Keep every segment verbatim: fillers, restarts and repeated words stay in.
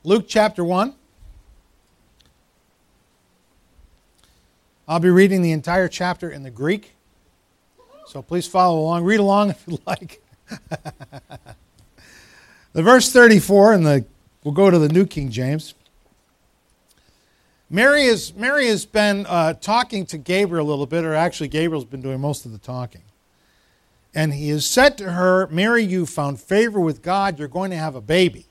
Luke chapter one. I'll be reading the entire chapter in the Greek, so please follow along. Read along if you like. The verse thirty-four, and the we'll go to the New King James. Mary is Mary has been uh, talking to Gabriel a little bit, or actually Gabriel's been doing most of the talking. And he has said to her, "Mary, you found favor with God. You're going to have a baby."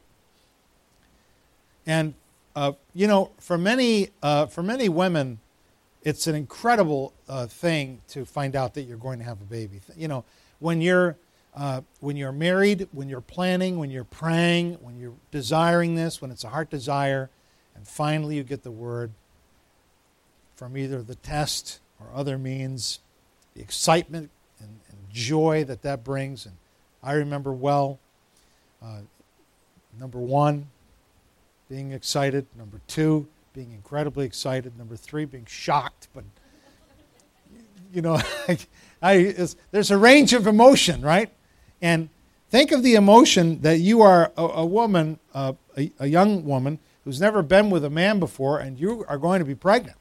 And uh, you know, for many uh, for many women, it's an incredible uh, thing to find out that you're going to have a baby. You know, when you're uh, when you're married, when you're planning, when you're praying, when you're desiring this, when it's a heart desire, and finally you get the word from either the test or other means, the excitement and, and joy that that brings. And I remember well, uh, number one, being excited. Number two, being incredibly excited. Number three, being shocked. But, you know, I, I, there's a range of emotion, right? And think of the emotion that you are a, a woman, uh, a, a young woman, who's never been with a man before, and you are going to be pregnant.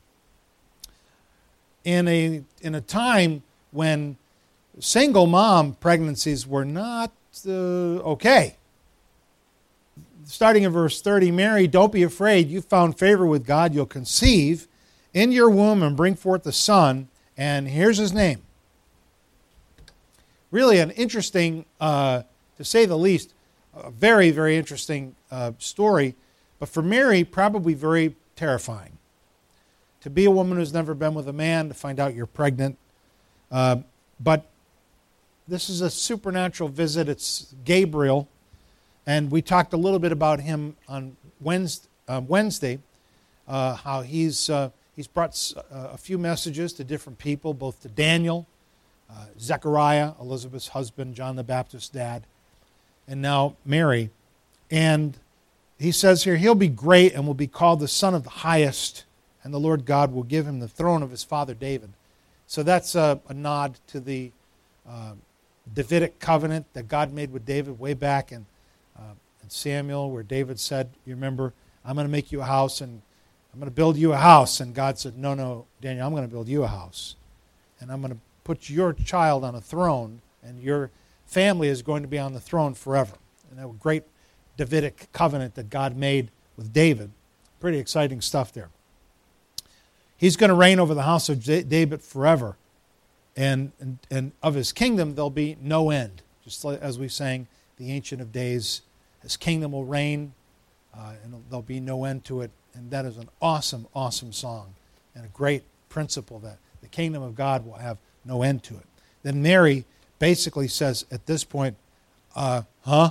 In a in a time when single mom pregnancies were not uh, okay. Starting in verse thirty, Mary, don't be afraid. You found favor with God. You'll conceive in your womb and bring forth a son, and here's his name. Really an interesting, uh, to say the least, a very, very interesting uh, story. But for Mary, probably very terrifying. To be a woman who's never been with a man, to find out you're pregnant. Uh, but this is a supernatural visit. It's Gabriel. And we talked a little bit about him on Wednesday, uh, Wednesday uh, how he's, uh, he's brought uh, a few messages to different people, both to Daniel, uh, Zechariah, Elizabeth's husband, John the Baptist's dad, and now Mary. And he says here, he'll be great and will be called the Son of the Highest, and the Lord God will give him the throne of his father David. So that's a, a nod to the uh, Davidic covenant that God made with David way back in, uh, in Samuel, where David said, you remember, I'm going to make you a house, and I'm going to build you a house. And God said, no, no, Daniel, I'm going to build you a house. And I'm going to put your child on a throne, and your family is going to be on the throne forever. And that was great Davidic covenant that God made with David. Pretty exciting stuff there. He's going to reign over the house of David forever. And, and, and of his kingdom, there'll be no end. Just like, as we sang, the Ancient of Days, his kingdom will reign, uh, and there'll be no end to it. And that is an awesome, awesome song, and a great principle that the kingdom of God will have no end to it. Then Mary basically says at this point, uh, huh?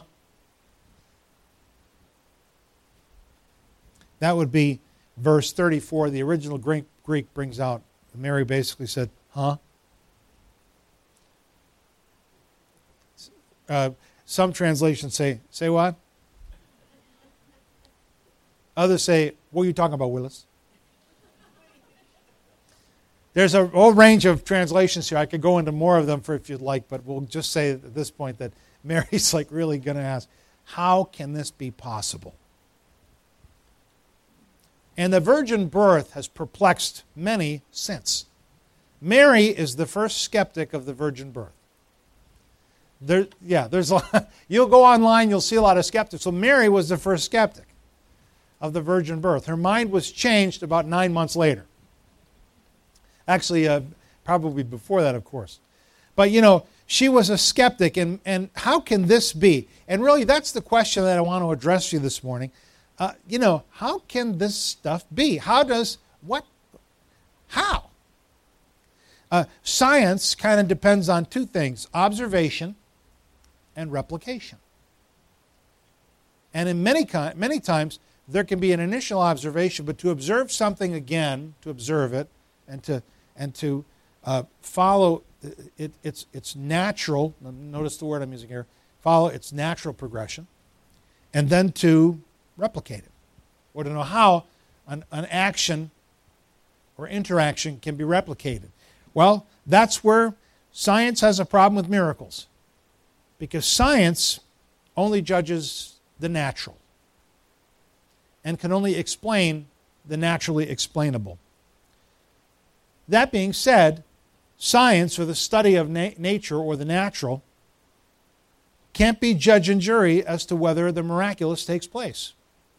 That would be verse thirty-four. The original Greek, Greek brings out, Mary basically said, huh? Uh, some translations say, say what? Others say, what are you talking about, Willis? There's a whole range of translations here. I could go into more of them for if you'd like, but we'll just say at this point that Mary's like really going to ask, how can this be possible? And the virgin birth has perplexed many since. Mary is the first skeptic of the virgin birth. There, yeah, there's a lot, you'll go online, you'll see a lot of skeptics. So Mary was the first skeptic of the virgin birth. Her mind was changed about nine months later. Actually, uh, probably before that, of course. But, you know, she was a skeptic, and, and how can this be? And really, that's the question that I want to address to you this morning. Uh, you know, how can this stuff be? How does, what, how? Uh, science kind of depends on two things, observation and replication. And in many, many times, there can be an initial observation, but to observe something again, to observe it, and to and to uh, follow it, it's it's natural. Notice the word I'm using here. Follow its natural progression, and then to replicate it, or to know how an, an action or interaction can be replicated. Well, that's where science has a problem with miracles, because science only judges the natural. and can only explain the naturally explainable. That being said, science, or the study of na- nature or the natural, can't be judge and jury as to whether the miraculous takes place.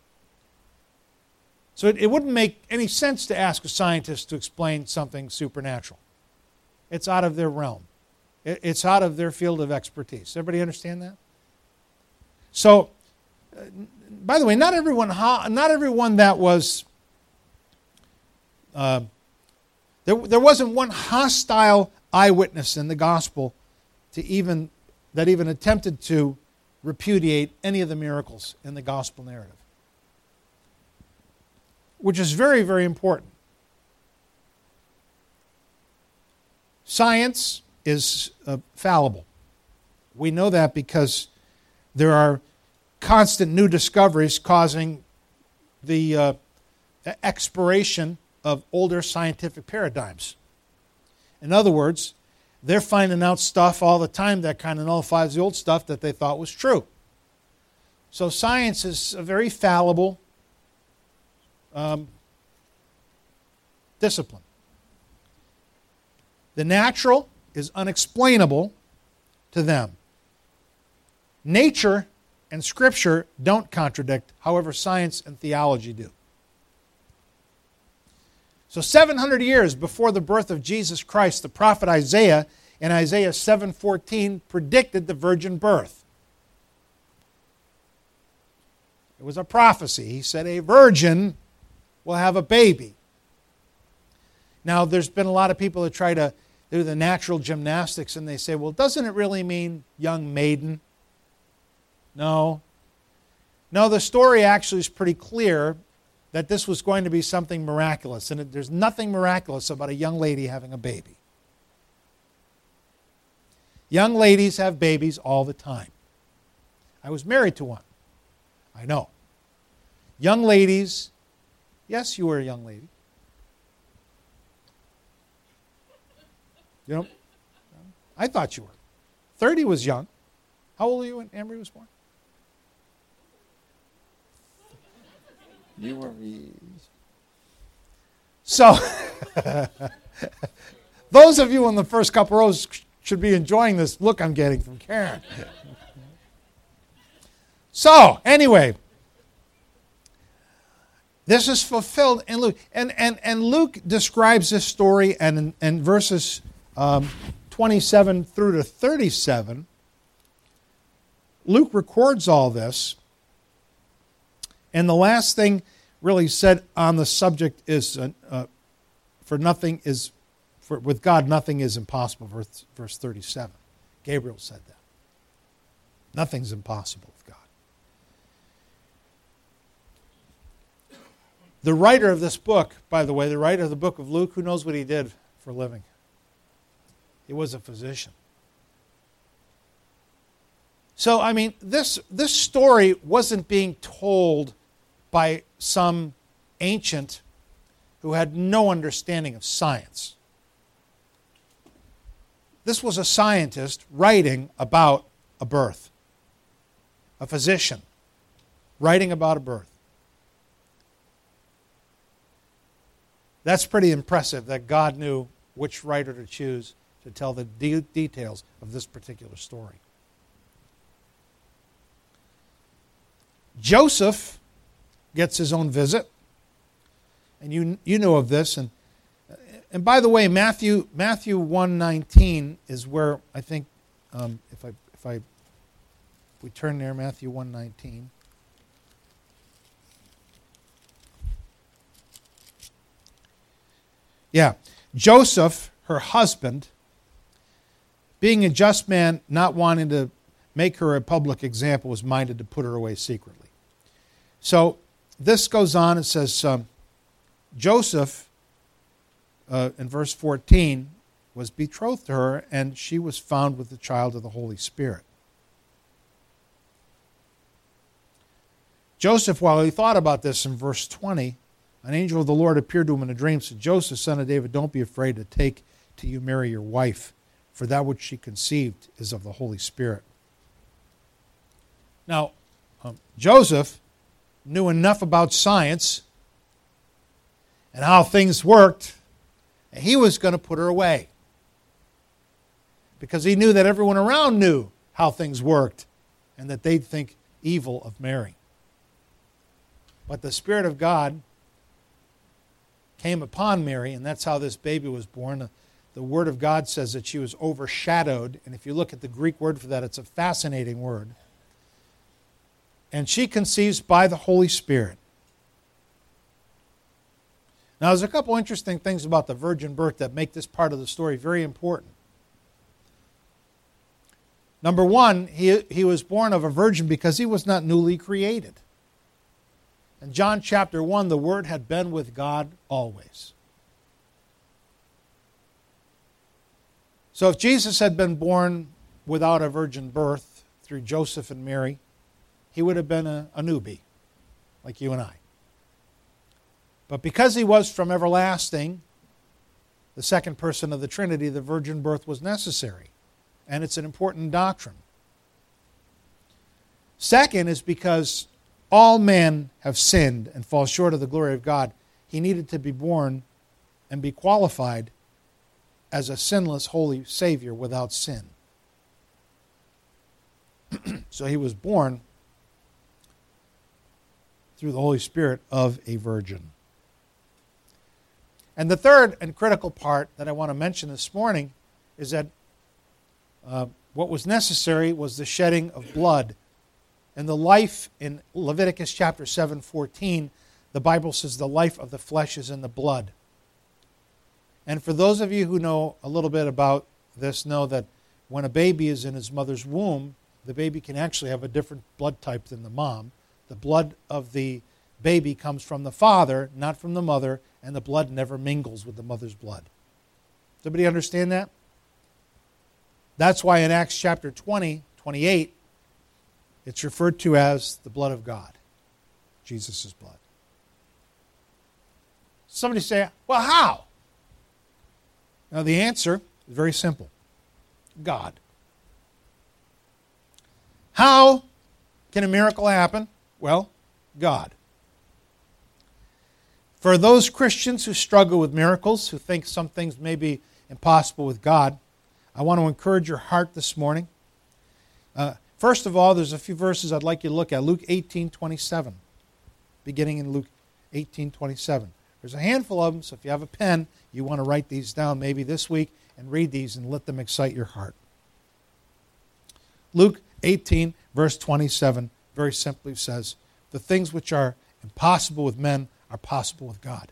So it, it wouldn't make any sense to ask a scientist to explain something supernatural. It's out of their realm. It, it's out of their field of expertise. Everybody understand that? So, uh, by the way, not everyone, not everyone that was, uh, there, there wasn't one hostile eyewitness in the gospel to even that even attempted to repudiate any of the miracles in the gospel narrative, which is very, very important. Science is uh, fallible. We know that because there are constant new discoveries causing the uh, expiration of older scientific paradigms. In other words, they're finding out stuff all the time that kind of nullifies the old stuff that they thought was true. So science is a very fallible um, discipline. The natural is unexplainable to them. Nature and Scripture don't contradict, however science and theology do. So seven hundred years before the birth of Jesus Christ, the prophet Isaiah in Isaiah seven fourteen predicted the virgin birth. It was a prophecy. He said a virgin will have a baby. Now, there's been a lot of people that try to do the natural gymnastics, and they say, well, doesn't it really mean young maiden? No. No, the story actually is pretty clear that this was going to be something miraculous, and there's nothing miraculous about a young lady having a baby. Young ladies have babies all the time. I was married to one. I know. Young ladies, yes, you were a young lady. You know, I thought you were. thirty was young. How old were you when Amory was born? You were. So, those of you in the first couple rows should be enjoying this look I'm getting from Karen. So, anyway, this is fulfilled in Luke. And, and, and Luke describes this story, and in, in verses um, twenty-seven through to thirty-seven, Luke records all this. And the last thing really said on the subject is, uh, uh, for nothing is, for, with God nothing is impossible, verse, verse thirty-seven. Gabriel said that. Nothing's impossible with God. The writer of this book, by the way, the writer of the book of Luke, who knows what he did for a living? He was a physician. So, I mean, this, this story wasn't being told by some ancient who had no understanding of science. This was a scientist writing about a birth. A physician writing about a birth. That's pretty impressive that God knew which writer to choose to tell the de- details of this particular story. Joseph gets his own visit, and you you know of this. And and by the way, Matthew Matthew one nineteen is where I think um, if I if I if we turn there, Matthew one nineteen. Yeah, Joseph, her husband, being a just man, not wanting to make her a public example, was minded to put her away secretly. So this goes on. It says, um, Joseph, uh, in verse fourteen, was betrothed to her, and she was found with the child of the Holy Spirit. Joseph, while he thought about this in verse twenty, an angel of the Lord appeared to him in a dream, said, Joseph, son of David, don't be afraid to take to you Mary your wife, for that which she conceived is of the Holy Spirit. Now, um, Joseph knew enough about science and how things worked, and he was going to put her away. Because he knew that everyone around knew how things worked and that they'd think evil of Mary. But the Spirit of God came upon Mary, and that's how this baby was born. The Word of God says that she was overshadowed, and if you look at the Greek word for that, it's a fascinating word. And she conceives by the Holy Spirit. Now, there's a couple interesting things about the virgin birth that make this part of the story very important. Number one, he, he was born of a virgin because he was not newly created. In John chapter one, the Word had been with God always. So if Jesus had been born without a virgin birth through Joseph and Mary, he would have been a, a newbie, like you and I. But because he was from everlasting, the second person of the Trinity, the virgin birth was necessary. And it's an important doctrine. Second is because all men have sinned and fall short of the glory of God. He needed to be born and be qualified as a sinless, holy Savior without sin. So he was born through the Holy Spirit of a virgin. And the third and critical part that I want to mention this morning is that uh, what was necessary was the shedding of blood. And the life in Leviticus chapter seven fourteen, the Bible says the life of the flesh is in the blood. And for those of you who know a little bit about this, know that when a baby is in his mother's womb, the baby can actually have a different blood type than the mom. The blood of the baby comes from the father, not from the mother, and the blood never mingles with the mother's blood. Does everybody understand that? That's why in Acts chapter twenty, twenty-eight, it's referred to as the blood of God, Jesus' blood. Somebody say, well, how? Now the answer is very simple. God. How can a miracle happen? Well, God. For those Christians who struggle with miracles, who think some things may be impossible with God, I want to encourage your heart this morning. Uh, first of all, there's a few verses I'd like you to look at. Luke eighteen twenty-seven, beginning in Luke eighteen twenty-seven. There's a handful of them, so if you have a pen, you want to write these down maybe this week and read these and let them excite your heart. Luke eighteen, verse twenty-seven, very simply says, the things which are impossible with men are possible with God.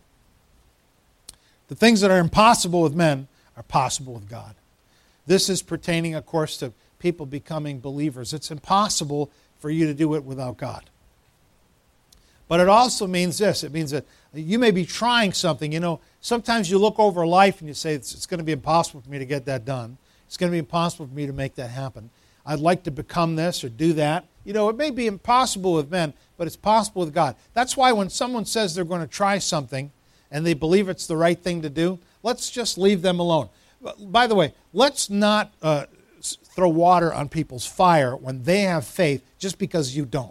The things that are impossible with men are possible with God. This is pertaining, of course, to people becoming believers. It's impossible for you to do it without God. But it also means this. It means that you may be trying something. You know, sometimes you look over life and you say, it's, it's going to be impossible for me to get that done. It's going to be impossible for me to make that happen. I'd like to become this or do that. You know, it may be impossible with men, but it's possible with God. That's why when someone says they're going to try something and they believe it's the right thing to do, let's just leave them alone. By the way, let's not uh, throw water on people's fire when they have faith just because you don't.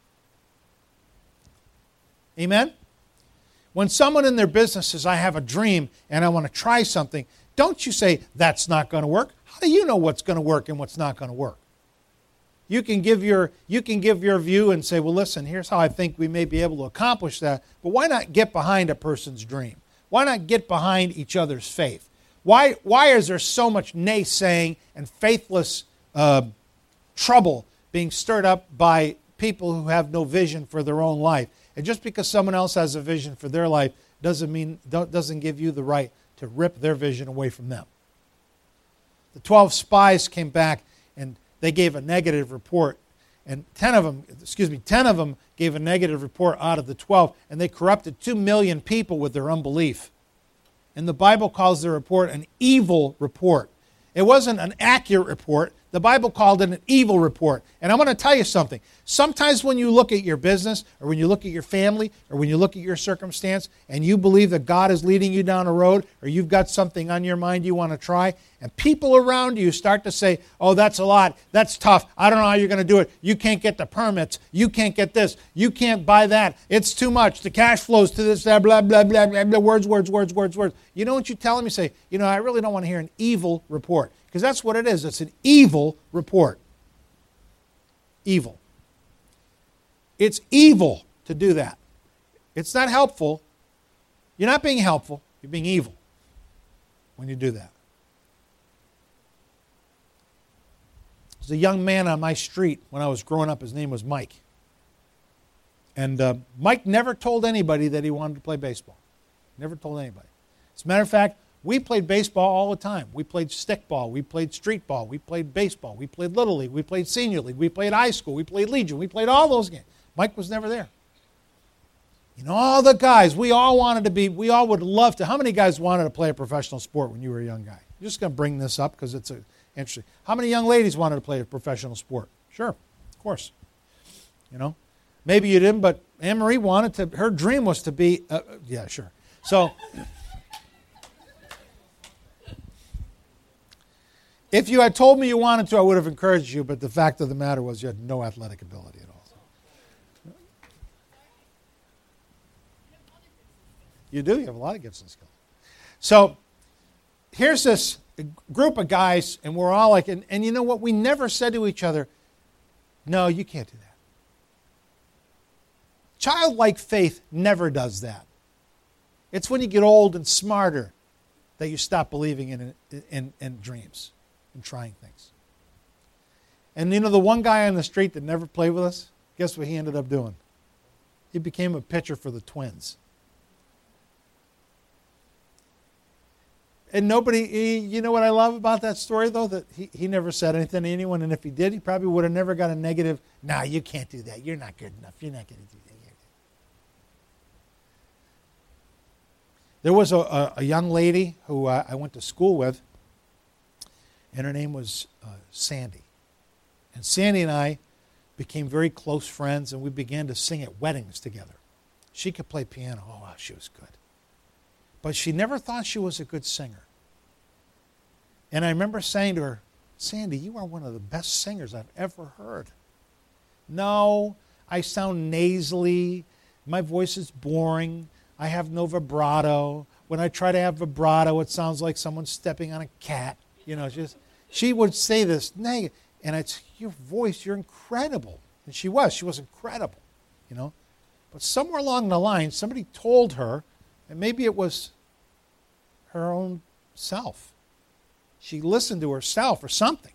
Amen? When someone in their business says, I have a dream and I want to try something, don't you say, that's not going to work. How do you know what's going to work and what's not going to work? You can give your you can give your view and say, well, listen, here's how I think we may be able to accomplish that. But why not get behind a person's dream? Why not get behind each other's faith? Why, why is there so much naysaying and faithless uh, trouble being stirred up by people who have no vision for their own life? And just because someone else has a vision for their life doesn't mean doesn't give you the right to rip their vision away from them. The twelve spies came back and they gave a negative report, and ten of them, excuse me, ten of them gave a negative report out of the twelve, and they corrupted two million people with their unbelief. And the Bible calls their report an evil report. It wasn't an accurate report. The Bible called it an evil report. And I'm going to tell you something. Sometimes when you look at your business, or when you look at your family, or when you look at your circumstance, and you believe that God is leading you down a road, or you've got something on your mind you want to try, and people around you start to say, oh, that's a lot, that's tough, I don't know how you're going to do it, you can't get the permits, you can't get this, you can't buy that, it's too much, the cash flows to this, blah, blah, blah, blah, blah, blah, words, words, words, words, words. You know what you tell them? You say, you know, I really don't want to hear an evil report. Because that's what it is. It's an evil report. Evil. It's evil to do that. It's not helpful. You're not being helpful. You're being evil when you do that. There's a young man on my street when I was growing up. His name was Mike. And uh, Mike never told anybody that he wanted to play baseball. Never told anybody. As a matter of fact, we played baseball all the time. We played stickball. We played street ball. We played baseball. We played Little League. We played Senior League. We played high school. We played Legion. We played all those games. Mike was never there. You know, all the guys, we all wanted to be, we all would love to. How many guys wanted to play a professional sport when you were a young guy? I'm just going to bring this up because it's a, interesting. How many young ladies wanted to play a professional sport? Sure, of course. You know, maybe you didn't, but Anne-Marie wanted to, her dream was to be, uh, yeah, sure. So, if you had told me you wanted to, I would have encouraged you, but the fact of the matter was you had no athletic ability at all. You do. You have a lot of gifts and skills. So here's this group of guys, and we're all like, and, and you know what? We never said to each other, no, you can't do that. Childlike faith never does that. It's when you get old and smarter that you stop believing in, in, in dreams and trying things. And you know the one guy on the street that never played with us, guess what he ended up doing? He became a pitcher for the Twins. And nobody, he, you know what I love about that story, though? That he, he never said anything to anyone, and if he did, he probably would have never got a negative, nah, you can't do that. You're not good enough. You're not going to do that. There was a, a, a young lady who uh, I went to school with, and her name was uh, Sandy. And Sandy and I became very close friends, and we began to sing at weddings together. She could play piano. Oh, wow, she was good. But she never thought she was a good singer. And I remember saying to her, Sandy, you are one of the best singers I've ever heard. No, I sound nasally. My voice is boring. I have no vibrato. When I try to have vibrato, it sounds like someone stepping on a cat. You know, just she would say this negative. And it's, your voice, you're incredible. And she was. She was incredible, you know. But somewhere along the line, somebody told her, and maybe it was her own self. She listened to herself or something.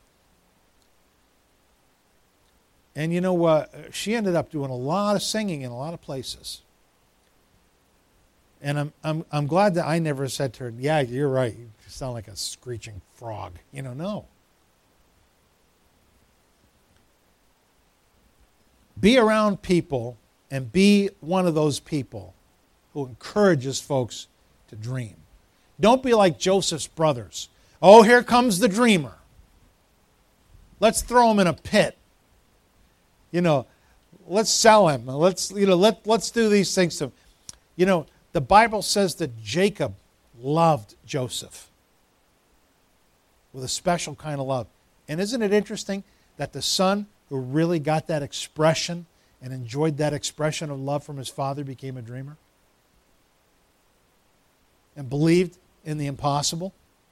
And you know, uh, she ended up doing a lot of singing in a lot of places. And I'm I'm I'm glad that I never said to her, yeah, you're right. You sound like a screeching frog. You know, no. Be around people and be one of those people who encourages folks to dream. Don't be like Joseph's brothers. Oh, here comes the dreamer. Let's throw him in a pit. You know, let's sell him. Let's, you know, let, let's do these things to him. You know, the Bible says that Jacob loved Joseph with a special kind of love. And isn't it interesting that the son who really got that expression and enjoyed that expression of love from his father became a dreamer? And believed in the impossible?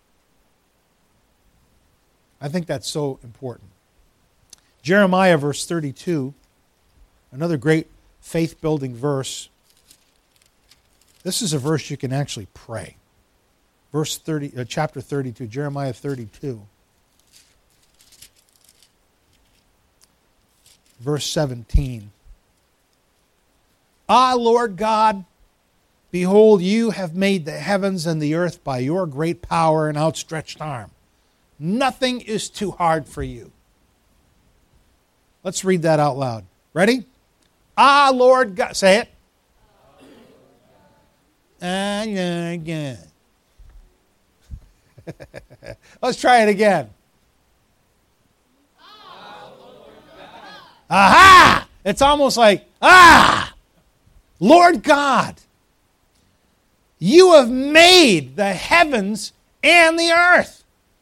I think that's so important. Jeremiah verse thirty-two, another great faith-building verse. This is a verse you can actually pray. Verse thirty, uh, chapter thirty-two, Jeremiah thirty-two. Verse seventeen. Ah, Lord God, behold, you have made the heavens and the earth by your great power and outstretched arm. Nothing is too hard for you. Let's read that out loud. Ready? Ah, Lord God. Say it. Ah, yeah, again. Let's try it again. Aha! It's almost like, ah! Lord God, you have made the heavens and the earth.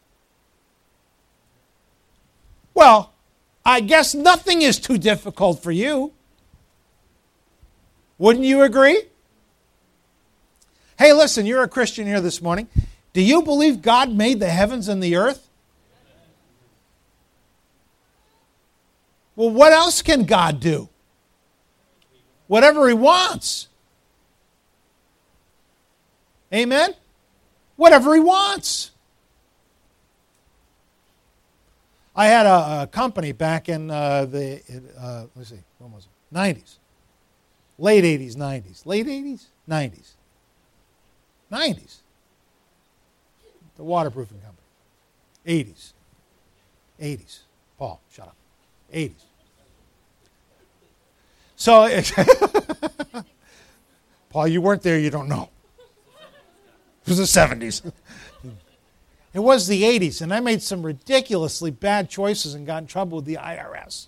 Well, I guess nothing is too difficult for you. Wouldn't you agree? Hey, listen, you're a Christian here this morning. Do you believe God made the heavens and the earth? Well, what else can God do? Whatever He wants. Amen? Whatever He wants. I had a, a company back in uh, the, uh, let's see, when was it? nineties. Late eighties, nineties. Late eighties? nineties. nineties. The waterproofing company. eighties. eighties. Paul, shut up. eighties. So, Paul, you weren't there, you don't know. It was the seventies. It was the eighties, and I made some ridiculously bad choices and got in trouble with the I R S.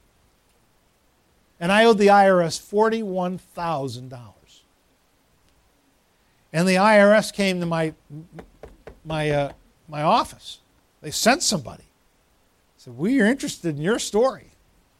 And I owed the I R S forty-one thousand dollars. And the I R S came to my my uh, my office. They sent somebody. Said, we are interested in your story.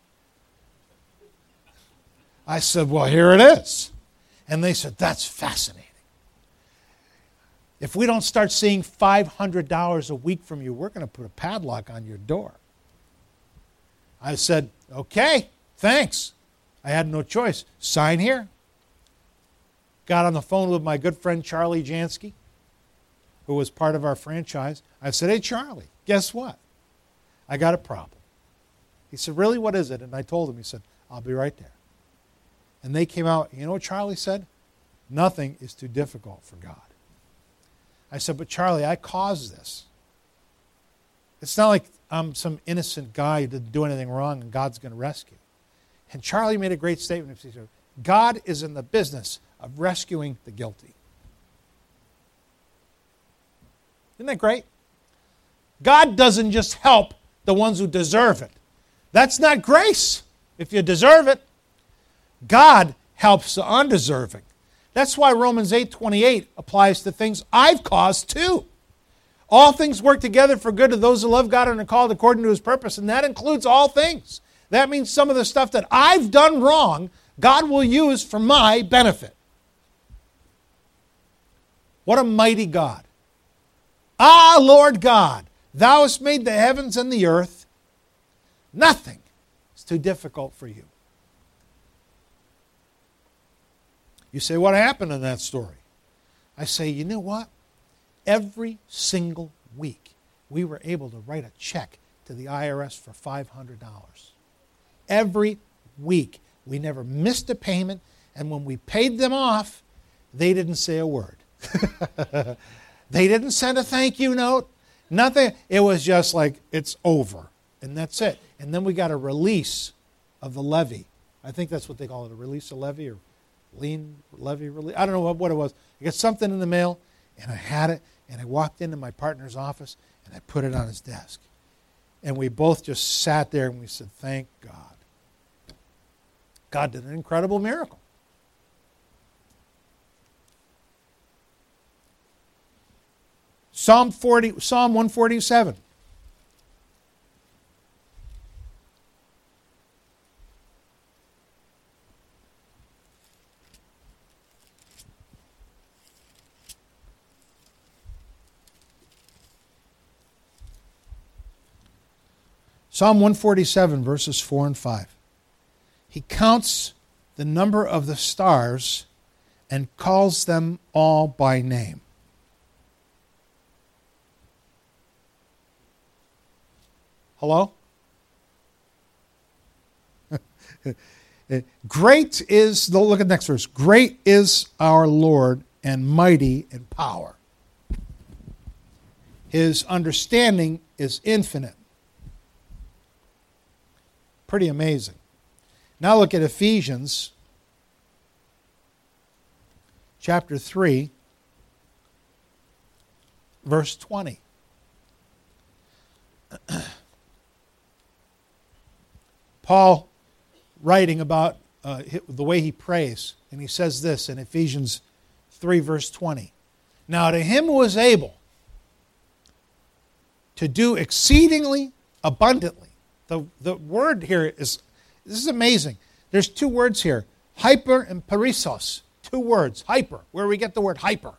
I said, well, here it is. And they said, that's fascinating. If we don't start seeing five hundred dollars a week from you, we're going to put a padlock on your door. I said, okay, thanks. I had no choice. Sign here. Got on the phone with my good friend Charlie Jansky, who was part of our franchise. I said, hey, Charlie, guess what? I got a problem. He said, really, what is it? And I told him, he said, I'll be right there. And they came out, you know what Charlie said? Nothing is too difficult for God. I said, but Charlie, I caused this. It's not like I'm some innocent guy who didn't do anything wrong and God's going to rescue. And Charlie made a great statement. He said, God is in the business of rescuing the guilty. Isn't that great? God doesn't just help the ones who deserve it. That's not grace if you deserve it. God helps the undeserving. That's why Romans eight twenty-eight applies to things I've caused too. All things work together for good to those who love God and are called according to His purpose, and that includes all things. That means some of the stuff that I've done wrong, God will use for my benefit. What a mighty God. Ah, Lord God, Thou hast made the heavens and the earth. Nothing is too difficult for you. You say, what happened in that story? I say, you know what? Every single week, we were able to write a check to the I R S for five hundred dollars. Every week. We never missed a payment, and when we paid them off, they didn't say a word. They didn't send a thank you note. Nothing. It was just like, it's over, and that's it. And then we got a release of the levy. I think that's what they call it, a release of levy or lien levy release. I don't know what, what it was. I got something in the mail, and I had it, and I walked into my partner's office, and I put it on his desk. And we both just sat there, and we said, thank God. God did an incredible miracle. Psalm forty, Psalm one forty-seven. Psalm one forty-seven, verses four and five. He counts the number of the stars and calls them all by name. Hello? Great is, look at the next verse. Great is our Lord and mighty in power. His understanding is infinite. Pretty amazing. Now look at Ephesians chapter three, verse twenty. Paul writing about uh, the way he prays, and he says this in Ephesians three, verse twenty. Now to him who is able to do exceedingly abundantly. The, the word here is, this is amazing. There's two words here, hyper and perissos. Two words, hyper, where we get the word hyper.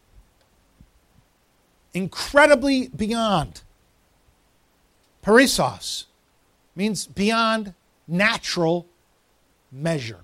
Incredibly beyond. Perissos means beyond natural measure.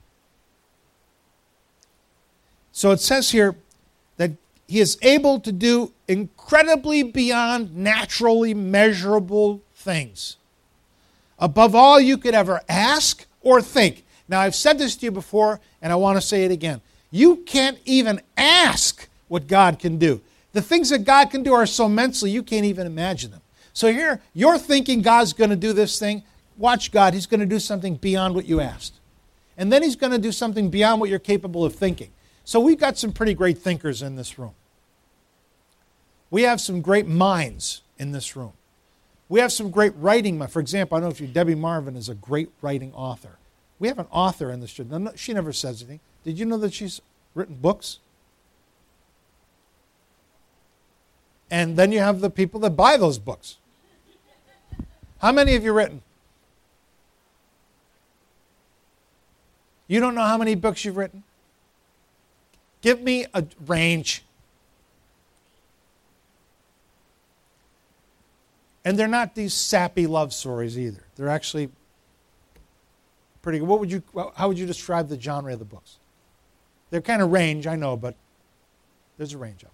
So it says here that he is able to do incredibly beyond naturally measurable things. Above all you could ever ask or think. Now I've said this to you before and I want to say it again. You can't even ask what God can do. The things that God can do are so immensely you can't even imagine them. So here, you're thinking God's going to do this thing. Watch God. He's going to do something beyond what you asked. And then he's going to do something beyond what you're capable of thinking. So we've got some pretty great thinkers in this room. We have some great minds in this room. We have some great writing. For example, I don't know if you, Debbie Marvin is a great writing author. We have an author in this room. She never says anything. Did you know that she's written books? And then you have the people that buy those books. How many have you written? You don't know how many books you've written? Give me a range. And they're not these sappy love stories either. They're actually pretty good. What would you, how would you describe the genre of the books? They're kind of range, I know, but there's a range of them.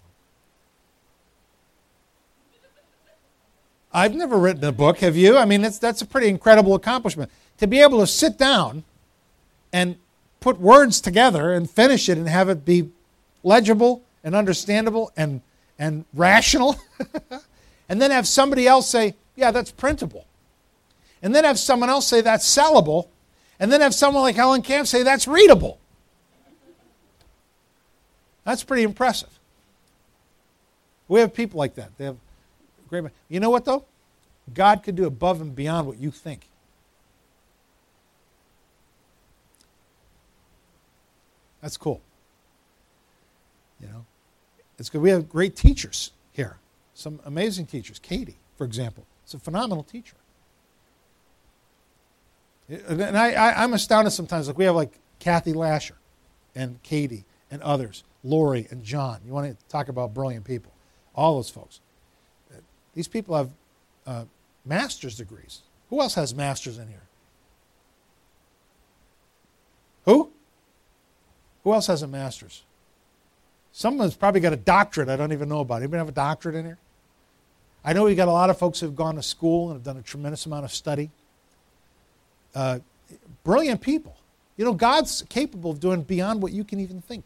I've never written a book, have you? I mean, that's, that's a pretty incredible accomplishment. To be able to sit down and put words together and finish it and have it be legible and understandable and, and rational, and then have somebody else say, yeah, that's printable. And then have someone else say that's sellable, and then have someone like Helen Camp say that's readable. That's pretty impressive. We have people like that. They have great. You know what, though? God could do above and beyond what you think. That's cool. You know, it's good. We have great teachers here. Some amazing teachers. Katie, for example, is a phenomenal teacher. And I, I, I'm astounded sometimes. Like we have like Kathy Lasher and Katie and others, Lori and John. You want to talk about brilliant people. All those folks. These people have uh, master's degrees. Who else has masters in here? Who? Who else has a master's? Someone's probably got a doctorate I don't even know about. Anybody have a doctorate in here? I know we got a lot of folks who have gone to school and have done a tremendous amount of study. Uh, brilliant people. You know, God's capable of doing beyond what you can even think.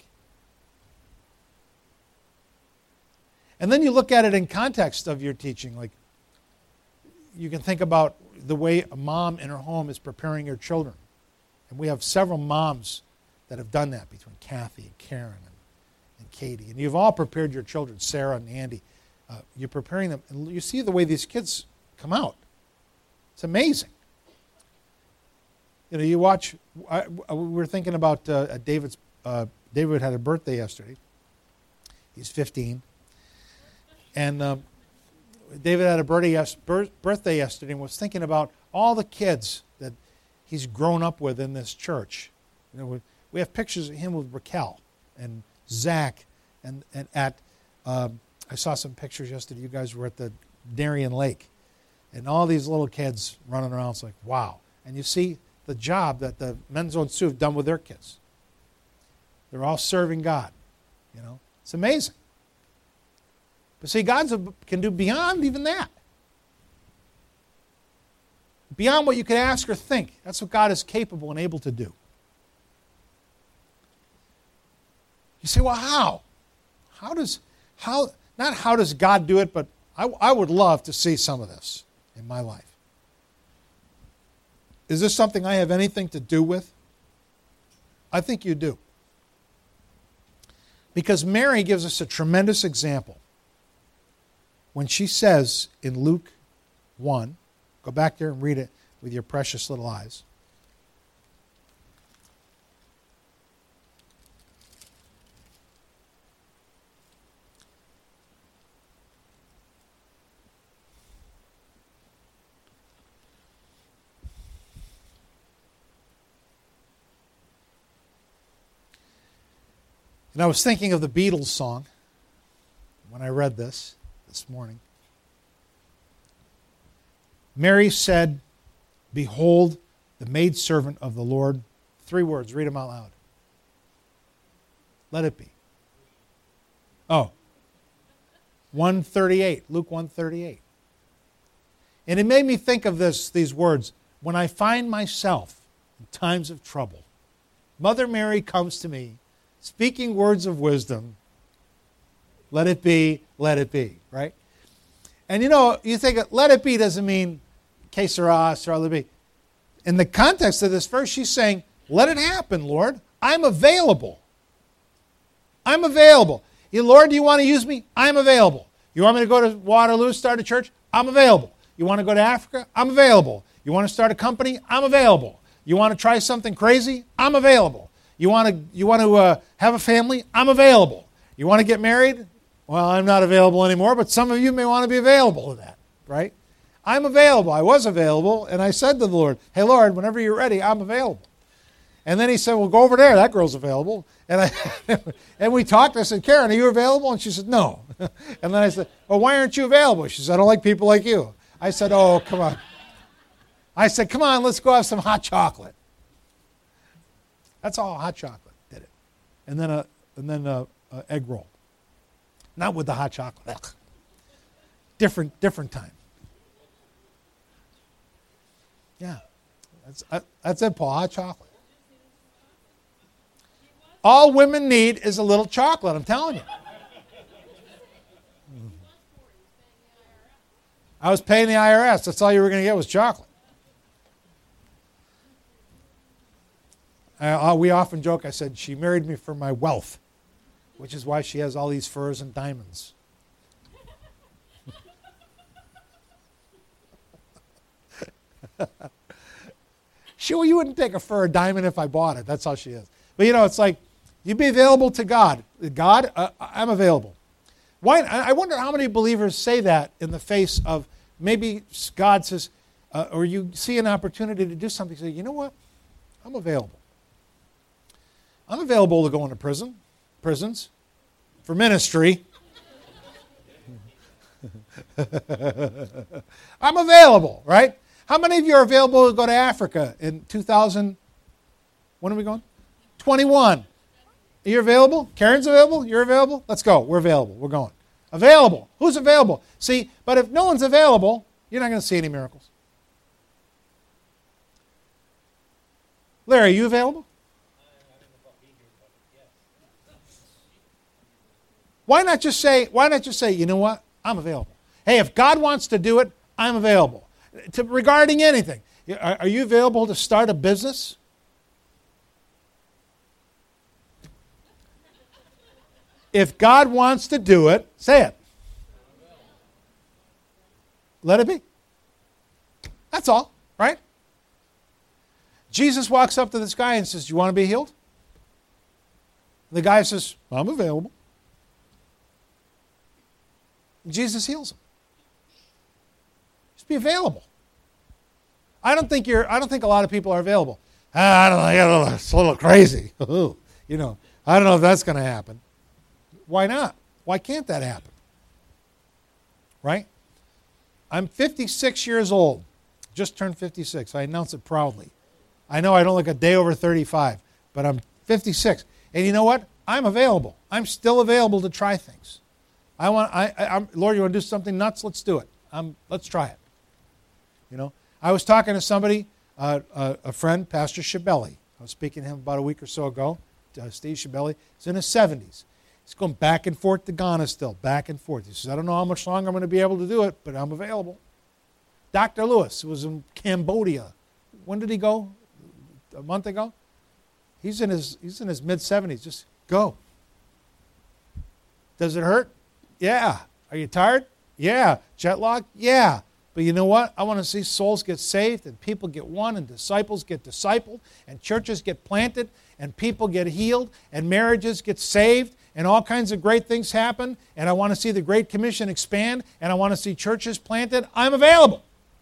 And then you look at it in context of your teaching. Like, you can think about the way a mom in her home is preparing her children. And we have several moms that have done that between Kathy and Karen and, and Katie. And you've all prepared your children, Sarah and Andy. Uh, you're preparing them. And you see the way these kids come out. It's amazing. You know, you watch, I, we were thinking about uh, David's, uh, David had a birthday yesterday. He's fifteen. And um, David had a birthday, yes, birthday yesterday and was thinking about all the kids that he's grown up with in this church. You know, we, we have pictures of him with Raquel and Zach. And, and at, um, I saw some pictures yesterday. You guys were at the Darien Lake. And all these little kids running around. It's like, wow. And you see the job that the Men's Zone Sioux have done with their kids. They're all serving God. You know, it's amazing. But see, God can do beyond even that. Beyond what you could ask or think. That's what God is capable and able to do. You say, well, how? How does, how, not how does God do it, but I, I would love to see some of this in my life. Is this something I have anything to do with? I think you do. Because Mary gives us a tremendous example. When she says in Luke one, go back there and read it with your precious little eyes. And I was thinking of the Beatles song when I read this this morning. Mary said, "Behold, the maidservant of the Lord." Three words, read them out loud. Let it be. Oh, one thirty-eight, Luke one thirty-eight. And it made me think of this, these words. When I find myself in times of trouble, Mother Mary comes to me, speaking words of wisdom. Let it be, let it be, right? And you know, you think let it be doesn't mean que sera, sera let it be. In the context of this verse, she's saying, let it happen, Lord. I'm available. I'm available. You, Lord, do you want to use me? I'm available. You want me to go to Waterloo, start a church? I'm available. You want to go to Africa? I'm available. You want to start a company? I'm available. You want to try something crazy? I'm available. You want to, you want to uh, have a family? I'm available. You want to get married? Well, I'm not available anymore, but some of you may want to be available to that, right? I'm available. I was available, and I said to the Lord, hey, Lord, whenever you're ready, I'm available. And then he said, well, go over there. That girl's available. And I and we talked. I said, Karen, are you available? And she said, no. And then I said, well, why aren't you available? She said, I don't like people like you. I said, oh, come on. I said, come on, let's go have some hot chocolate. That's all hot chocolate did it. And then a and then a, a egg roll. Not with the hot chocolate. Ugh. Different different time. Yeah. That's uh, that's it, Paul, hot chocolate. All women need is a little chocolate, I'm telling you. I was paying the I R S. That's all you were going to get was chocolate. Uh, we often joke, I said, she married me for my wealth, which is why she has all these furs and diamonds. Sure, you wouldn't take a fur or diamond if I bought it. That's how she is. But, you know, it's like, you be available to God. God, uh, I'm available. Why? I wonder how many believers say that in the face of maybe God says, uh, or you see an opportunity to do something, say, you know what? I'm available. I'm available to go into prison, prisons, for ministry. I'm available, right? How many of you are available to go to Africa in two thousand? When are we going? twenty-one. Are you available? Karen's available? You're available? Let's go. We're available. We're going. Available. Who's available? See, but if no one's available, you're not going to see any miracles. Larry, are you available? Why not just say, why not just say, you know what? I'm available. Hey, if God wants to do it, I'm available. To, regarding anything. Are, are you available to start a business? If God wants to do it, say it. Let it be. That's all, right? Jesus walks up to this guy and says, do you want to be healed? The guy says, I'm available. Jesus heals him. Just be available. I don't think you're. I don't think a lot of people are available. Ah, I don't know. It's a little crazy. you know, I don't know if that's going to happen. Why not? Why can't that happen? Right? I'm fifty-six years old. Just turned fifty-six. I announce it proudly. I know I don't look a day over thirty-five, but I'm fifty-six. And you know what? I'm available. I'm still available to try things. I want. I, I, I'm, Lord, you want to do something nuts? Let's do it. Um, let's try it. You know, I was talking to somebody, uh, a, a friend, Pastor Shabelli. I was speaking to him about a week or so ago. Uh, Steve Shabelli. He's in his seventies. He's going back and forth to Ghana still, back and forth. He says, I don't know how much longer I'm going to be able to do it, but I'm available. Doctor Lewis, who was in Cambodia. When did he go? A month ago? He's in his he's in his mid-seventies. Just go. Does it hurt? Yeah. Are you tired? Yeah. Jet lag? Yeah. But you know what? I want to see souls get saved and people get won and disciples get discipled and churches get planted and people get healed and marriages get saved and all kinds of great things happen, and I want to see the Great Commission expand, and I want to see churches planted. I'm available.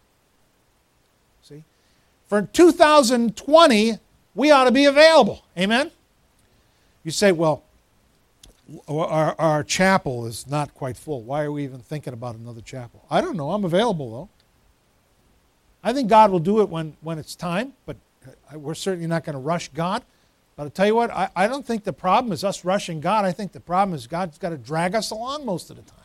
See? For two thousand twenty, we ought to be available. Amen? You say, well, our, our chapel is not quite full. Why are we even thinking about another chapel? I don't know. I'm available, though. I think God will do it when, when it's time, but we're certainly not going to rush God. But I'll tell you what, I, I don't think the problem is us rushing God. I think the problem is God's got to drag us along most of the time.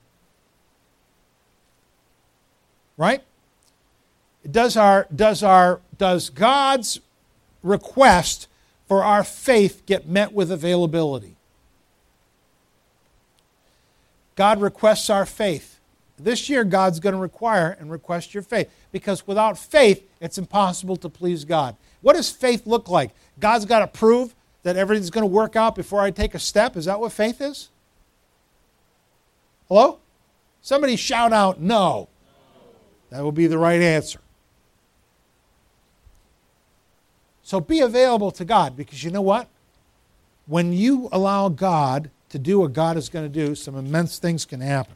Right? Does our does our does God's request for our faith get met with availability? God requests our faith. This year, God's going to require and request your faith, because without faith, it's impossible to please God. What does faith look like? God's got to prove that everything's going to work out before I take a step. Is that what faith is? Hello? Somebody shout out, no. That will be the right answer. So be available to God, because you know what? When you allow God to do what God is going to do, some immense things can happen.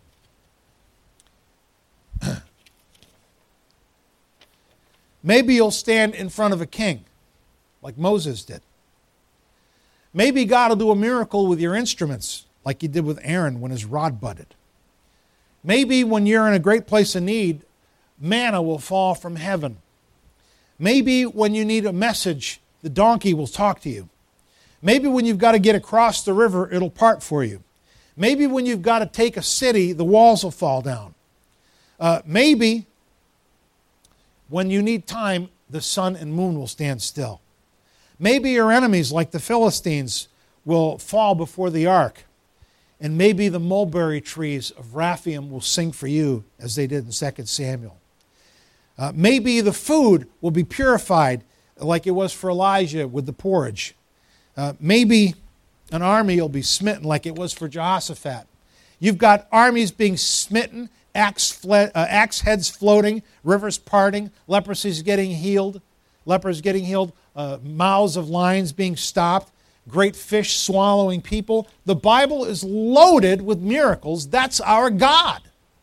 Maybe you'll stand in front of a king, like Moses did. Maybe God will do a miracle with your instruments, like he did with Aaron when his rod budded. Maybe when you're in a great place of need, manna will fall from heaven. Maybe when you need a message, the donkey will talk to you. Maybe when you've got to get across the river, it'll part for you. Maybe when you've got to take a city, the walls will fall down. Uh, maybe when you need time, the sun and moon will stand still. Maybe your enemies, like the Philistines, will fall before the ark. And maybe the mulberry trees of Raphaim will sing for you, as they did in Second Samuel. Uh, maybe the food will be purified like it was for Elijah with the porridge. Uh, maybe an army will be smitten like it was for Jehoshaphat. You've got armies being smitten, axe, fle- uh, axe heads floating, rivers parting, leprosy getting healed, lepers getting healed, uh, mouths of lions being stopped, great fish swallowing people. The Bible is loaded with miracles. That's our God.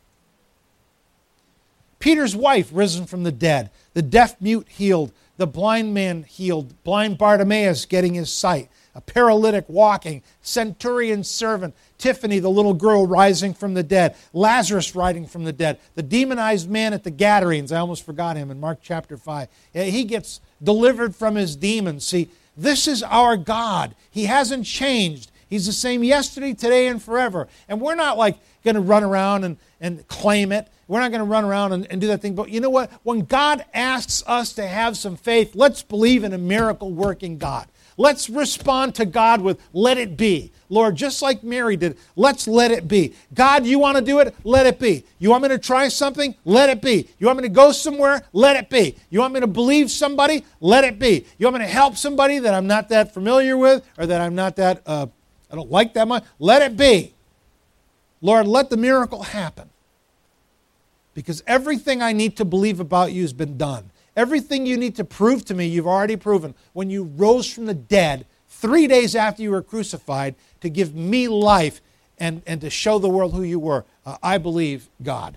Peter's wife risen from the dead, the deaf mute healed, the blind man healed, blind Bartimaeus getting his sight, a paralytic walking, centurion's servant, Tiffany, the little girl, rising from the dead, Lazarus rising from the dead, the demonized man at the Gadarenes, I almost forgot him in Mark chapter five. He gets delivered from his demons. See, this is our God. He hasn't changed. He's the same yesterday, today, and forever. And we're not like going to run around and, and claim it. We're not going to run around and, and do that thing. But you know what? When God asks us to have some faith, let's believe in a miracle-working God. Let's respond to God with, let it be. Lord, just like Mary did, let's let it be. God, you want to do it? Let it be. You want me to try something? Let it be. You want me to go somewhere? Let it be. You want me to believe somebody? Let it be. You want me to help somebody that I'm not that familiar with or that I'm not that, uh, I don't like that much? Let it be. Lord, let the miracle happen. Because everything I need to believe about you has been done. Everything you need to prove to me, you've already proven. When you rose from the dead, three days after you were crucified, to give me life and, and to show the world who you were, uh, I believe God.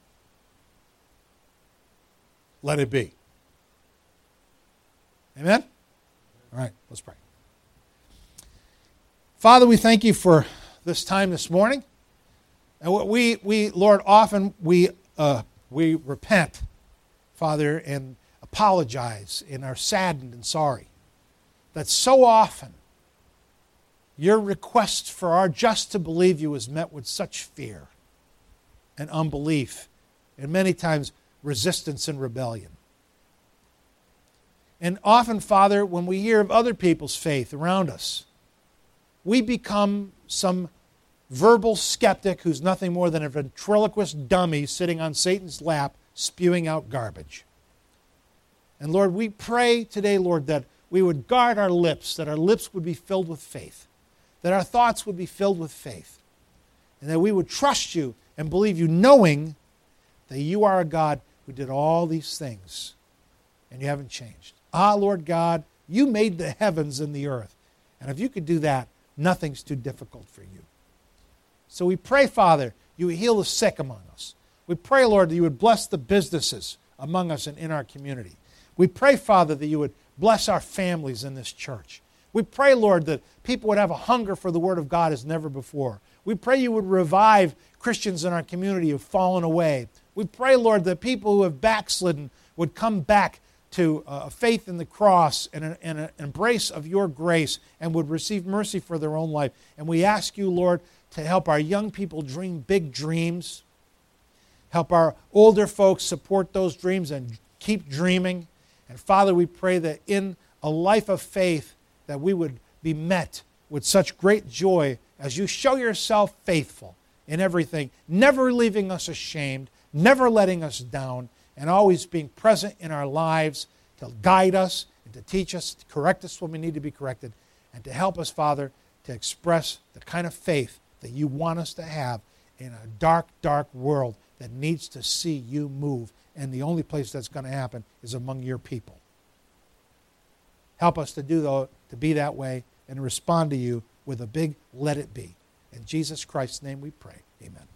Let it be. Amen? All right, let's pray. Father, we thank you for this time this morning. And what we, we Lord, often we uh, we repent, Father, and apologize and are saddened and sorry that so often your request for our just to believe you is met with such fear and unbelief and many times resistance and rebellion. And often, Father, when we hear of other people's faith around us, we become some verbal skeptic who's nothing more than a ventriloquist dummy sitting on Satan's lap spewing out garbage. And Lord, we pray today, Lord, that we would guard our lips, that our lips would be filled with faith, that our thoughts would be filled with faith, and that we would trust you and believe you, knowing that you are a God who did all these things, and you haven't changed. Ah, Lord God, you made the heavens and the earth, and if you could do that, nothing's too difficult for you. So we pray, Father, you would heal the sick among us. We pray, Lord, that you would bless the businesses among us and in our community. We pray, Father, that you would bless our families in this church. We pray, Lord, that people would have a hunger for the Word of God as never before. We pray you would revive Christians in our community who have fallen away. We pray, Lord, that people who have backslidden would come back to uh, faith in the cross and, a, and an embrace of your grace and would receive mercy for their own life. And we ask you, Lord, to help our young people dream big dreams. Help our older folks support those dreams and keep dreaming. And Father, we pray that in a life of faith that we would be met with such great joy as you show yourself faithful in everything, never leaving us ashamed, never letting us down, and always being present in our lives to guide us and to teach us, to correct us when we need to be corrected, and to help us, Father, to express the kind of faith that you want us to have in a dark, dark world that needs to see you move. And the only place that's going to happen is among your people. Help us to do though, to be that way and respond to you with a big let it be. In Jesus Christ's name we pray. Amen.